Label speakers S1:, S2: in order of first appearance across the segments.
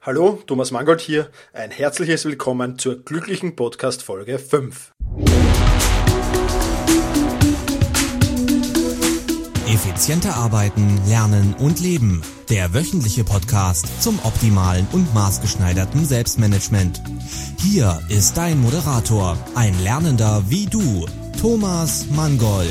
S1: Hallo, Thomas Mangold hier. Ein herzliches Willkommen zur glücklichen Podcast Folge 5.
S2: Effizienter arbeiten, lernen und leben. Der wöchentliche Podcast zum optimalen und maßgeschneiderten Selbstmanagement. Hier ist dein Moderator, ein Lernender wie du, Thomas Mangold.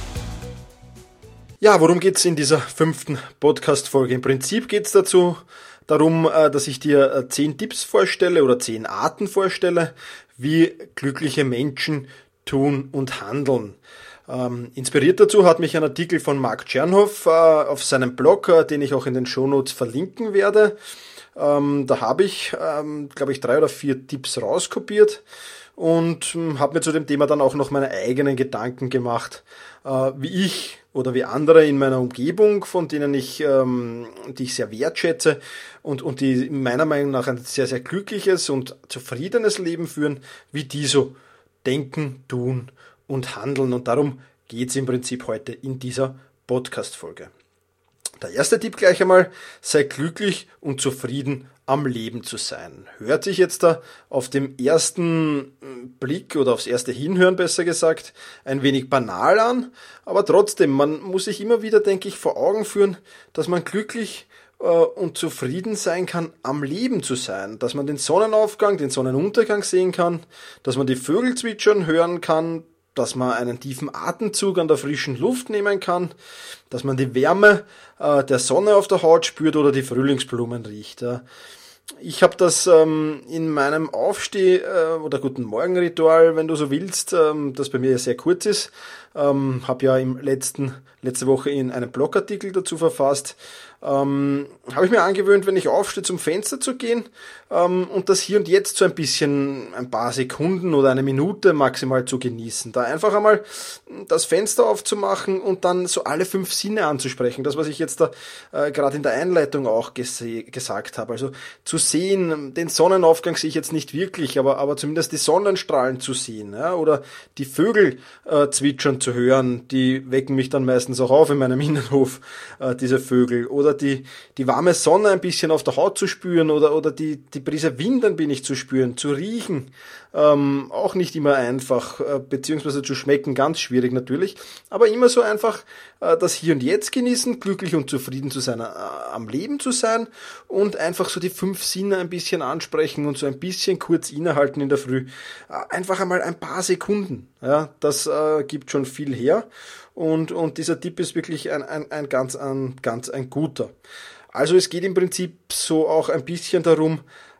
S1: Ja, worum geht's in dieser 5. Podcast-Folge? Im Prinzip geht's darum, dass ich dir 10 Tipps vorstelle oder 10 Arten vorstelle, wie glückliche Menschen tun und handeln. Inspiriert dazu hat mich ein Artikel von Mark Chernoff auf seinem Blog, den ich auch in den Shownotes verlinken werde. Da habe ich, glaube ich, 3 oder 4 Tipps rauskopiert und habe mir zu dem Thema dann auch noch meine eigenen Gedanken gemacht, wie ich oder wie andere in meiner Umgebung, von denen die ich sehr wertschätze und die meiner Meinung nach ein sehr, sehr glückliches und zufriedenes Leben führen, wie die so denken, tun und handeln. Und darum geht es im Prinzip heute in dieser Podcast-Folge. Der erste Tipp gleich einmal: sei glücklich und zufrieden am Leben zu sein. Hört sich jetzt da auf dem ersten Blick oder aufs erste Hinhören besser gesagt ein wenig banal an, aber trotzdem, man muss sich immer wieder, denke ich, vor Augen führen, dass man glücklich und zufrieden sein kann, am Leben zu sein, dass man den Sonnenaufgang, den Sonnenuntergang sehen kann, dass man die Vögel zwitschern hören kann, dass man einen tiefen Atemzug an der frischen Luft nehmen kann, dass man die Wärme der Sonne auf der Haut spürt oder die Frühlingsblumen riecht. Ich habe das in meinem oder Guten Morgen Ritual, wenn du so willst, das bei mir ja sehr kurz ist, habe ja letzte Woche in einem Blogartikel dazu verfasst, habe ich mir angewöhnt, wenn ich aufstehe, zum Fenster zu gehen und das Hier und Jetzt so ein paar Sekunden oder eine Minute maximal zu genießen. Da einfach einmal das Fenster aufzumachen und dann so alle 5 Sinne anzusprechen. Das, was ich jetzt da gerade in der Einleitung auch gesagt habe. Also zu sehen, den Sonnenaufgang sehe ich jetzt nicht wirklich, aber zumindest die Sonnenstrahlen zu sehen, ja, oder die Vögel zwitschern zu hören, die wecken mich dann meistens auch auf in meinem Innenhof, diese Vögel, oder die warme Sonne ein bisschen auf der Haut zu spüren oder die Brise Wind ein wenig zu spüren, zu riechen, auch nicht immer einfach, beziehungsweise zu schmecken, ganz schwierig natürlich, aber immer so einfach das Hier und Jetzt genießen, glücklich und zufrieden zu sein, am Leben zu sein und einfach so die 5 Sinne ein bisschen ansprechen und so ein bisschen kurz innehalten in der Früh. Einfach einmal ein paar Sekunden, ja, das gibt schon viel her und dieser Tipp ist wirklich ein ganz guter. Also es geht im Prinzip so auch ein bisschen darum,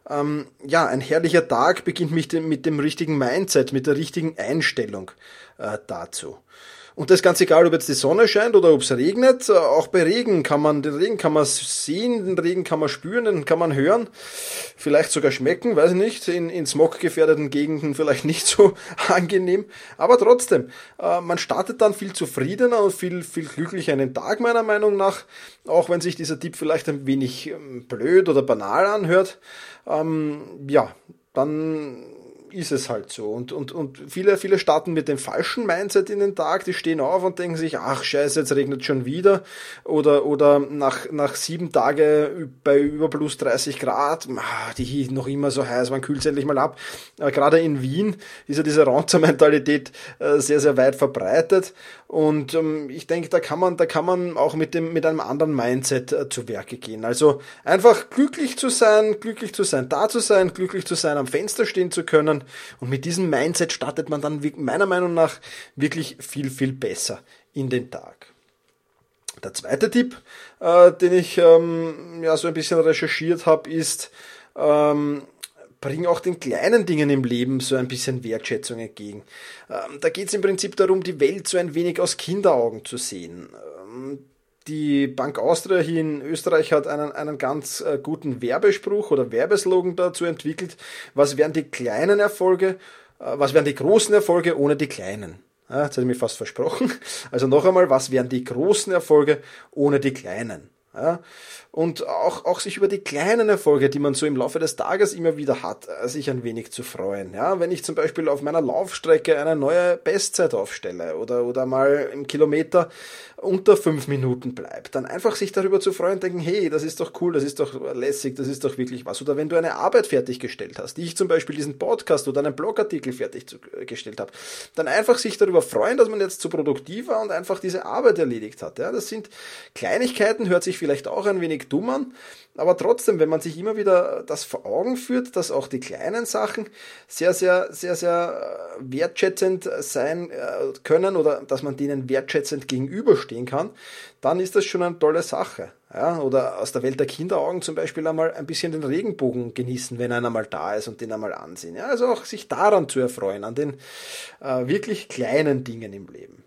S1: ein herrlicher Tag beginnt mit dem richtigen Mindset, mit der richtigen Einstellung dazu. Und das ist ganz egal, ob jetzt die Sonne scheint oder ob es regnet. Auch bei Regen den Regen kann man sehen, den Regen kann man spüren, den kann man hören, vielleicht sogar schmecken, weiß ich nicht, in smoggefährdeten Gegenden vielleicht nicht so angenehm. Aber trotzdem, man startet dann viel zufriedener und viel glücklicher in den Tag, meiner Meinung nach. Auch wenn sich dieser Tipp vielleicht ein wenig blöd oder banal anhört. Dann ist es halt so. Und viele starten mit dem falschen Mindset in den Tag, die stehen auf und denken sich, ach scheiße, jetzt regnet schon wieder. Oder nach 7 Tage bei über plus 30 Grad, die noch immer so heiß, man kühlt es endlich mal ab. Gerade in Wien ist ja diese Raunzer-Mentalität sehr, sehr weit verbreitet. Und ich denke, da kann man auch mit einem anderen Mindset zu Werke gehen. Also einfach glücklich zu sein, da zu sein, glücklich zu sein, am Fenster stehen zu können. Und mit diesem Mindset startet man dann meiner Meinung nach wirklich viel, viel besser in den Tag. Der zweite Tipp, den ich so ein bisschen recherchiert habe, ist, bring auch den kleinen Dingen im Leben so ein bisschen Wertschätzung entgegen. Da geht es im Prinzip darum, die Welt so ein wenig aus Kinderaugen zu sehen. Die Bank Austria hier in Österreich hat einen ganz guten Werbespruch oder Werbeslogan dazu entwickelt. Was wären die großen Erfolge ohne die kleinen? Ja, jetzt habe ich mich fast versprochen. Also noch einmal, was wären die großen Erfolge ohne die kleinen? Ja, und auch sich über die kleinen Erfolge, die man so im Laufe des Tages immer wieder hat, sich ein wenig zu freuen. Ja, wenn ich zum Beispiel auf meiner Laufstrecke eine neue Bestzeit aufstelle oder mal im Kilometer unter 5 Minuten bleibt, dann einfach sich darüber zu freuen und denken, hey, das ist doch cool, das ist doch lässig, das ist doch wirklich was. Oder wenn du eine Arbeit fertiggestellt hast, die ich zum Beispiel diesen Podcast oder einen Blogartikel fertiggestellt habe, dann einfach sich darüber freuen, dass man jetzt zu produktiv war und einfach diese Arbeit erledigt hat. Ja, das sind Kleinigkeiten, hört sich vielleicht auch ein wenig dumm an, aber trotzdem, wenn man sich immer wieder das vor Augen führt, dass auch die kleinen Sachen sehr, sehr, sehr, sehr wertschätzend sein können oder dass man denen wertschätzend gegenüberstehen kann, dann ist das schon eine tolle Sache. Ja, oder aus der Welt der Kinderaugen zum Beispiel einmal ein bisschen den Regenbogen genießen, wenn einer mal da ist und den einmal ansehen. Ja, also auch sich daran zu erfreuen, an den wirklich kleinen Dingen im Leben.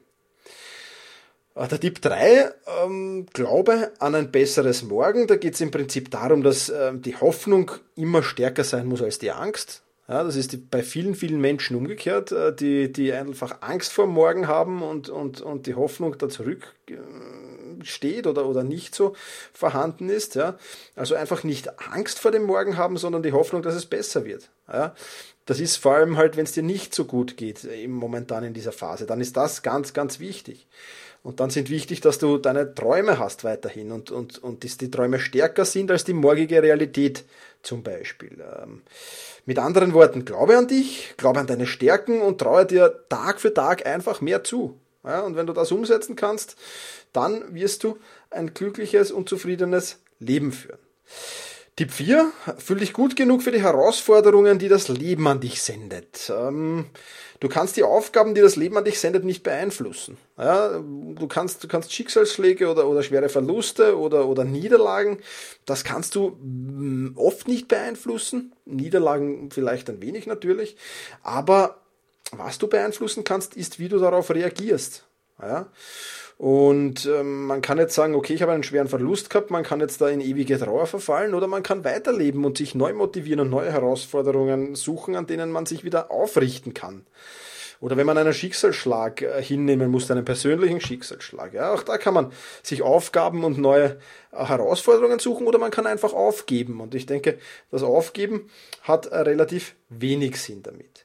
S1: Der Tipp 3, Glaube an ein besseres Morgen. Da geht es im Prinzip darum, dass die Hoffnung immer stärker sein muss als die Angst. Ja, das ist bei vielen, vielen Menschen umgekehrt, die einfach Angst vor morgen haben und die Hoffnung da zurücksteht oder nicht so vorhanden ist. Ja. Also einfach nicht Angst vor dem Morgen haben, sondern die Hoffnung, dass es besser wird. Ja. Das ist vor allem halt, wenn es dir nicht so gut geht, momentan in dieser Phase, dann ist das ganz, ganz wichtig. Und dann sind wichtig, dass du deine Träume hast weiterhin und dass die Träume stärker sind als die morgige Realität zum Beispiel. Mit anderen Worten, glaube an dich, glaube an deine Stärken und traue dir Tag für Tag einfach mehr zu. Ja, und wenn du das umsetzen kannst, dann wirst du ein glückliches und zufriedenes Leben führen. Tipp 4, fühl dich gut genug für die Herausforderungen, die das Leben an dich sendet. Du kannst die Aufgaben, die das Leben an dich sendet, nicht beeinflussen. Ja, du kannst Schicksalsschläge oder schwere Verluste oder Niederlagen, das kannst du oft nicht beeinflussen. Niederlagen vielleicht ein wenig natürlich. Aber was du beeinflussen kannst, ist, wie du darauf reagierst. Ja? Und man kann jetzt sagen, okay, ich habe einen schweren Verlust gehabt, man kann jetzt da in ewige Trauer verfallen oder man kann weiterleben und sich neu motivieren und neue Herausforderungen suchen, an denen man sich wieder aufrichten kann. Oder wenn man einen Schicksalsschlag hinnehmen muss, einen persönlichen Schicksalsschlag. Ja, auch da kann man sich Aufgaben und neue Herausforderungen suchen oder man kann einfach aufgeben. Und ich denke, das Aufgeben hat relativ wenig Sinn damit.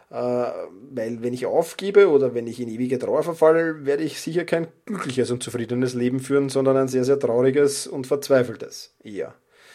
S1: Weil wenn ich aufgebe oder wenn ich in ewige Trauer verfalle, werde ich sicher kein glückliches und zufriedenes Leben führen, sondern ein sehr, sehr trauriges und verzweifeltes eher.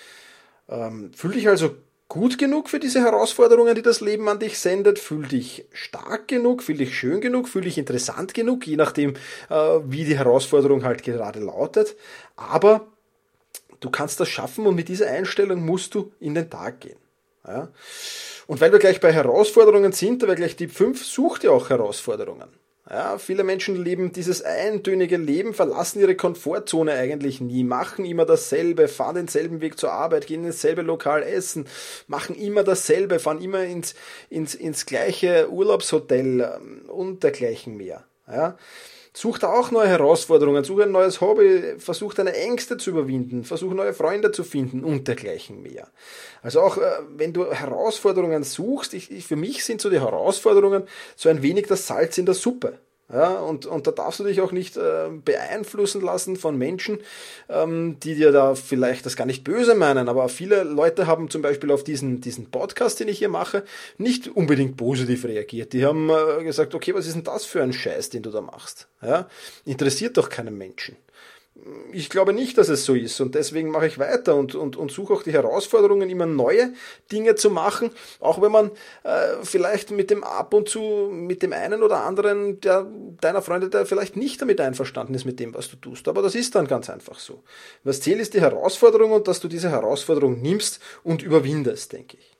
S1: Fühl dich also gut genug für diese Herausforderungen, die das Leben an dich sendet, fühl dich stark genug, fühl dich schön genug, fühl dich interessant genug, je nachdem, wie die Herausforderung halt gerade lautet, aber du kannst das schaffen und mit dieser Einstellung musst du in den Tag gehen. Ja? Und weil wir gleich bei Herausforderungen sind, da wäre gleich Tipp 5, such dir auch Herausforderungen. Ja, viele Menschen leben dieses eintönige Leben, verlassen ihre Komfortzone eigentlich nie, machen immer dasselbe, fahren denselben Weg zur Arbeit, gehen ins selbe Lokal essen, machen immer dasselbe, fahren immer ins gleiche Urlaubshotel und dergleichen mehr. Ja. Such da auch neue Herausforderungen, such ein neues Hobby, versuch deine Ängste zu überwinden, versuch neue Freunde zu finden und dergleichen mehr. Also auch wenn du Herausforderungen suchst, für mich sind so die Herausforderungen so ein wenig das Salz in der Suppe. Ja, und da darfst du dich auch nicht beeinflussen lassen von Menschen, die dir da vielleicht das gar nicht böse meinen, aber viele Leute haben zum Beispiel auf diesen Podcast, den ich hier mache, nicht unbedingt positiv reagiert. Die haben gesagt, okay, was ist denn das für ein Scheiß, den du da machst? Ja, interessiert doch keinen Menschen. Ich glaube nicht, dass es so ist und deswegen mache ich weiter und suche auch die Herausforderungen, immer neue Dinge zu machen, auch wenn man vielleicht mit dem ab und zu mit dem einen oder anderen deiner Freunde, der vielleicht nicht damit einverstanden ist mit dem, was du tust. Aber das ist dann ganz einfach so. Was zählt, ist die Herausforderung und dass du diese Herausforderung nimmst und überwindest, denke ich.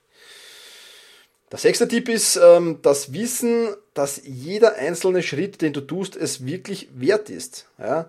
S1: Der 6. Tipp ist das Wissen, dass jeder einzelne Schritt, den du tust, es wirklich wert ist. Ja?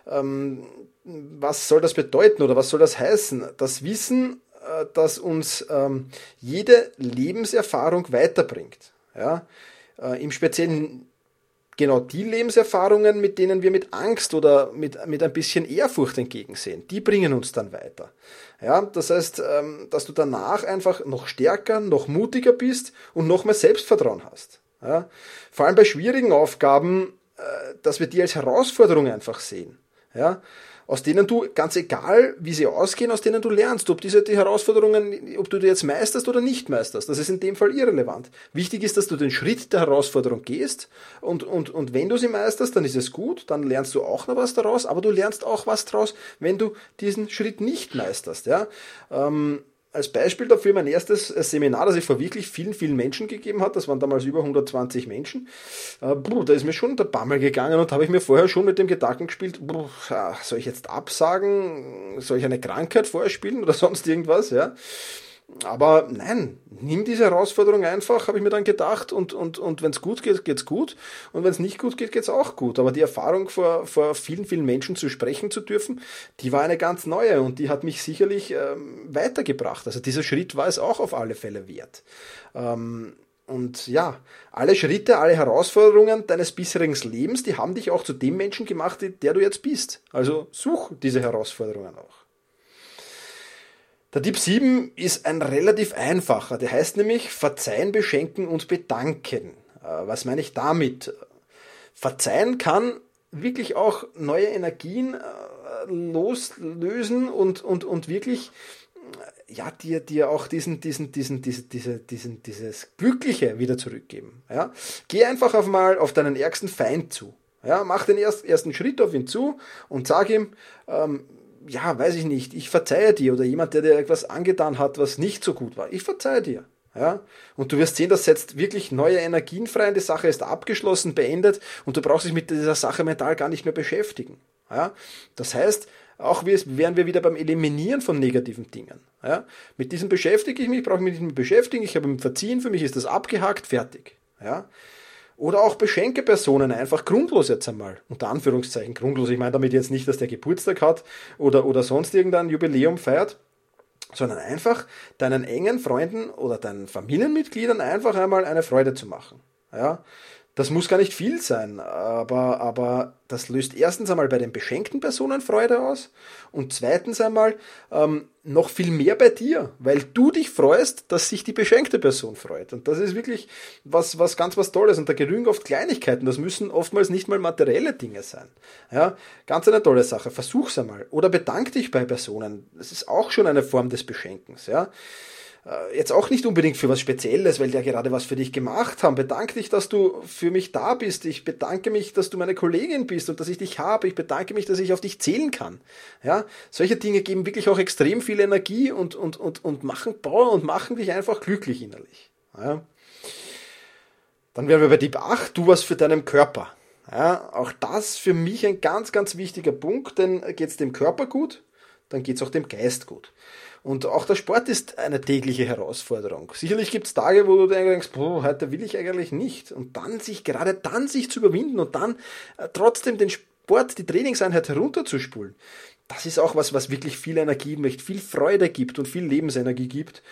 S1: Was soll das bedeuten oder was soll das heißen? Das Wissen, dass uns jede Lebenserfahrung weiterbringt. Ja? Im Speziellen genau die Lebenserfahrungen, mit denen wir mit Angst oder mit ein bisschen Ehrfurcht entgegensehen, die bringen uns dann weiter. Ja, das heißt, dass du danach einfach noch stärker, noch mutiger bist und noch mehr Selbstvertrauen hast. Ja, vor allem bei schwierigen Aufgaben, dass wir die als Herausforderung einfach sehen. Ja, aus denen du, ganz egal wie sie ausgehen, aus denen du lernst, ob die Herausforderungen, ob du die jetzt meisterst oder nicht meisterst. Das ist in dem Fall irrelevant. Wichtig ist, dass du den Schritt der Herausforderung gehst und wenn du sie meisterst, dann ist es gut, dann lernst du auch noch was daraus, aber du lernst auch was daraus, wenn du diesen Schritt nicht meisterst. Ja? Als Beispiel dafür mein erstes Seminar, das ich vor wirklich vielen, vielen Menschen gegeben hat, das waren damals über 120 Menschen, da ist mir schon der Bammel gegangen und habe ich mir vorher schon mit dem Gedanken gespielt, soll ich jetzt absagen, soll ich eine Krankheit vorspielen oder sonst irgendwas, ja? Aber nein, nimm diese Herausforderung einfach, habe ich mir dann gedacht, und wenn es gut geht, geht's gut, und wenn es nicht gut geht, geht's auch gut. Aber die Erfahrung, vor vielen, vielen Menschen zu sprechen zu dürfen, die war eine ganz neue und die hat mich sicherlich weitergebracht. Also dieser Schritt war es auch auf alle Fälle wert. Und ja, alle Schritte, alle Herausforderungen deines bisherigen Lebens, die haben dich auch zu dem Menschen gemacht, der du jetzt bist. Also such diese Herausforderungen auch. Der Tipp 7 ist ein relativ einfacher. Der heißt nämlich Verzeihen, Beschenken und Bedanken. Was meine ich damit? Verzeihen kann wirklich auch neue Energien loslösen und wirklich ja, dir auch dieses Glückliche wieder zurückgeben. Ja? Geh einfach mal auf deinen ärgsten Feind zu. Ja? Mach den ersten Schritt auf ihn zu und sag ihm, ja, weiß ich nicht, ich verzeihe dir, oder jemand, der dir etwas angetan hat, was nicht so gut war, ich verzeihe dir. Ja? Und du wirst sehen, das setzt wirklich neue Energien frei und die Sache ist abgeschlossen, beendet und du brauchst dich mit dieser Sache mental gar nicht mehr beschäftigen. Ja? Das heißt, auch wären wir wieder beim Eliminieren von negativen Dingen. Ja? Mit diesem beschäftige ich mich, brauche ich mich nicht mehr beschäftigen, ich habe ihm verziehen, für mich ist das abgehakt, fertig. Ja? Oder auch beschenke Personen einfach grundlos jetzt einmal, unter Anführungszeichen grundlos. Ich meine damit jetzt nicht, dass der Geburtstag hat oder sonst irgendein Jubiläum feiert, sondern einfach deinen engen Freunden oder deinen Familienmitgliedern einfach einmal eine Freude zu machen. Ja? Das muss gar nicht viel sein, aber das löst erstens einmal bei den beschenkten Personen Freude aus und zweitens einmal noch viel mehr bei dir, weil du dich freust, dass sich die beschenkte Person freut. Und das ist wirklich was Tolles. Und da genügen oft Kleinigkeiten. Das müssen oftmals nicht mal materielle Dinge sein. Ja, ganz eine tolle Sache. Versuch's einmal. Oder bedank dich bei Personen. Das ist auch schon eine Form des Beschenkens. Ja. Jetzt auch nicht unbedingt für was Spezielles, weil die ja gerade was für dich gemacht haben. Bedanke dich, dass du für mich da bist. Ich bedanke mich, dass du meine Kollegin bist und dass ich dich habe. Ich bedanke mich, dass ich auf dich zählen kann. Ja, solche Dinge geben wirklich auch extrem viel Energie und machen dich einfach glücklich innerlich. Ja. Dann wären wir bei Tipp 8, tu was für deinen Körper. Ja, auch das für mich ein ganz, ganz wichtiger Punkt, denn geht es dem Körper gut, dann geht es auch dem Geist gut. Und auch der Sport ist eine tägliche Herausforderung. Sicherlich gibt es Tage, wo du denkst, heute will ich eigentlich nicht. Und dann sich zu überwinden und dann trotzdem den Sport, die Trainingseinheit herunterzuspulen. Das ist auch was wirklich viel Energie möchte, viel Freude gibt und viel Lebensenergie gibt.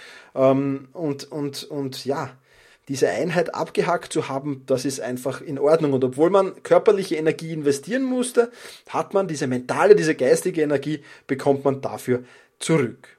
S1: Und ja, diese Einheit abgehakt zu haben, das ist einfach in Ordnung. Und obwohl man körperliche Energie investieren musste, hat man diese mentale, diese geistige Energie, bekommt man dafür zurück.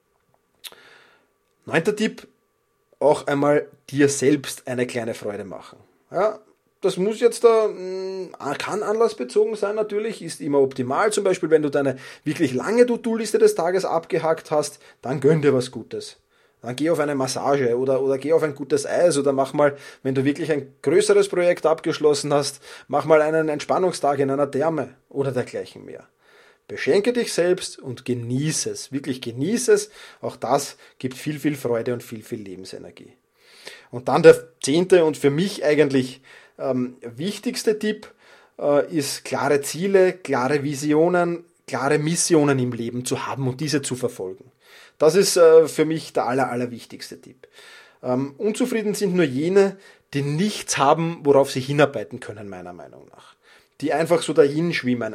S1: 9. Tipp, auch einmal dir selbst eine kleine Freude machen. Ja, das muss jetzt kann anlassbezogen sein natürlich, ist immer optimal. Zum Beispiel, wenn du deine wirklich lange To-Do-Liste des Tages abgehakt hast, dann gönn dir was Gutes. Dann geh auf eine Massage oder geh auf ein gutes Eis oder mach mal, wenn du wirklich ein größeres Projekt abgeschlossen hast, mach mal einen Entspannungstag in einer Therme oder dergleichen mehr. Beschenke dich selbst und genieße es, wirklich genieße es. Auch das gibt viel, viel Freude und viel, viel Lebensenergie. Und dann der 10. und für mich eigentlich wichtigste Tipp ist, klare Ziele, klare Visionen, klare Missionen im Leben zu haben und diese zu verfolgen. Das ist für mich der allerwichtigste Tipp. Unzufrieden sind nur jene, die nichts haben, worauf sie hinarbeiten können, meiner Meinung nach. Die einfach so dahin schwimmen,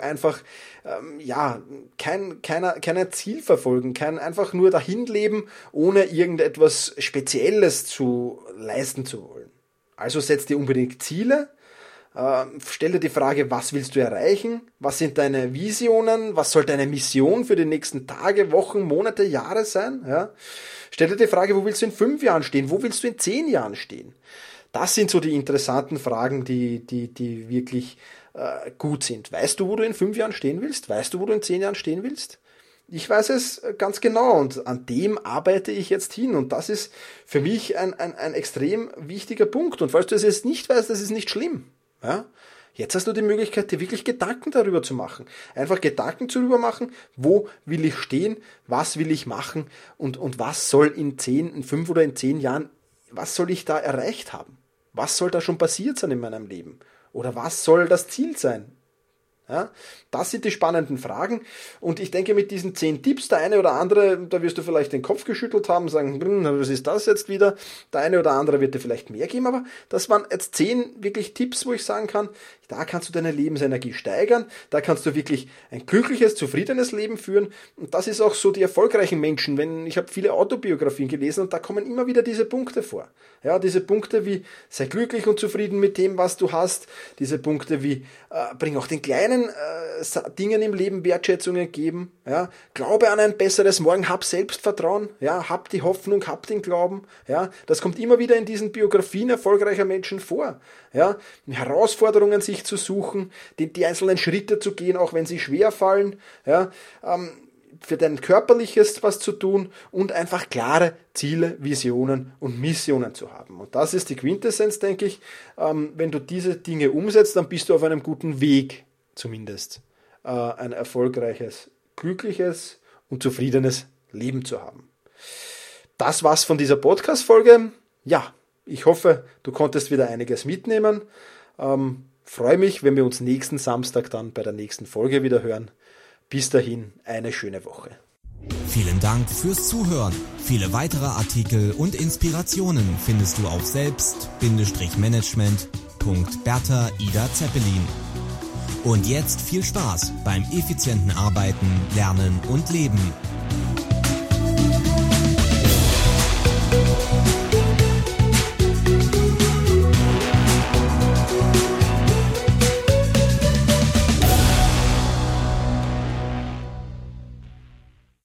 S1: kein Ziel verfolgen, einfach nur dahin leben, ohne irgendetwas Spezielles zu leisten zu wollen. Also setz dir unbedingt Ziele, stell dir die Frage, was willst du erreichen, was sind deine Visionen, was soll deine Mission für die nächsten Tage, Wochen, Monate, Jahre sein? Ja? Stell dir die Frage, wo willst du in 5 Jahren stehen, wo willst du in 10 Jahren stehen? Das sind so die interessanten Fragen, die wirklich gut sind. Weißt du, wo du in 5 Jahren stehen willst? Weißt du, wo du in 10 Jahren stehen willst? Ich weiß es ganz genau und an dem arbeite ich jetzt hin und das ist für mich ein extrem wichtiger Punkt. Und falls du es jetzt nicht weißt, das ist nicht schlimm. Ja? Jetzt hast du die Möglichkeit, dir wirklich Gedanken darüber zu machen. Einfach Gedanken darüber machen, wo will ich stehen, was will ich machen und was soll in 5 oder in 10 Jahren, was soll ich da erreicht haben? Was soll da schon passiert sein in meinem Leben? Oder was soll das Ziel sein? Ja, das sind die spannenden Fragen und ich denke mit diesen 10 Tipps, der eine oder andere, da wirst du vielleicht den Kopf geschüttelt haben, sagen, was ist das jetzt wieder? Der eine oder andere wird dir vielleicht mehr geben, aber das waren jetzt 10 wirklich Tipps, wo ich sagen kann, da kannst du deine Lebensenergie steigern, da kannst du wirklich ein glückliches, zufriedenes Leben führen und das ist auch so die erfolgreichen Menschen, ich habe viele Autobiografien gelesen und da kommen immer wieder diese Punkte vor. Ja, diese Punkte wie, sei glücklich und zufrieden mit dem, was du hast, diese Punkte wie, bring auch den kleinen Dingen im Leben Wertschätzung entgeben, ja, glaube an ein besseres Morgen, hab Selbstvertrauen, ja, hab die Hoffnung, hab den Glauben, ja, das kommt immer wieder in diesen Biografien erfolgreicher Menschen vor, ja, Herausforderungen sich zu suchen, die einzelnen Schritte zu gehen, auch wenn sie schwer fallen, ja, für dein Körperliches was zu tun und einfach klare Ziele, Visionen und Missionen zu haben. Und das ist die Quintessenz, denke ich. Wenn du diese Dinge umsetzt, dann bist du auf einem guten Weg, zumindest ein erfolgreiches, glückliches und zufriedenes Leben zu haben. Das war's von dieser Podcast-Folge. Ja, ich hoffe, du konntest wieder einiges mitnehmen. Freue mich, wenn wir uns nächsten Samstag dann bei der nächsten Folge wieder hören. Bis dahin, eine schöne Woche.
S2: Vielen Dank fürs Zuhören. Viele weitere Artikel und Inspirationen findest du auf selbst-management.Bertha Ida Zeppelin. Und jetzt viel Spaß beim effizienten Arbeiten, Lernen und Leben.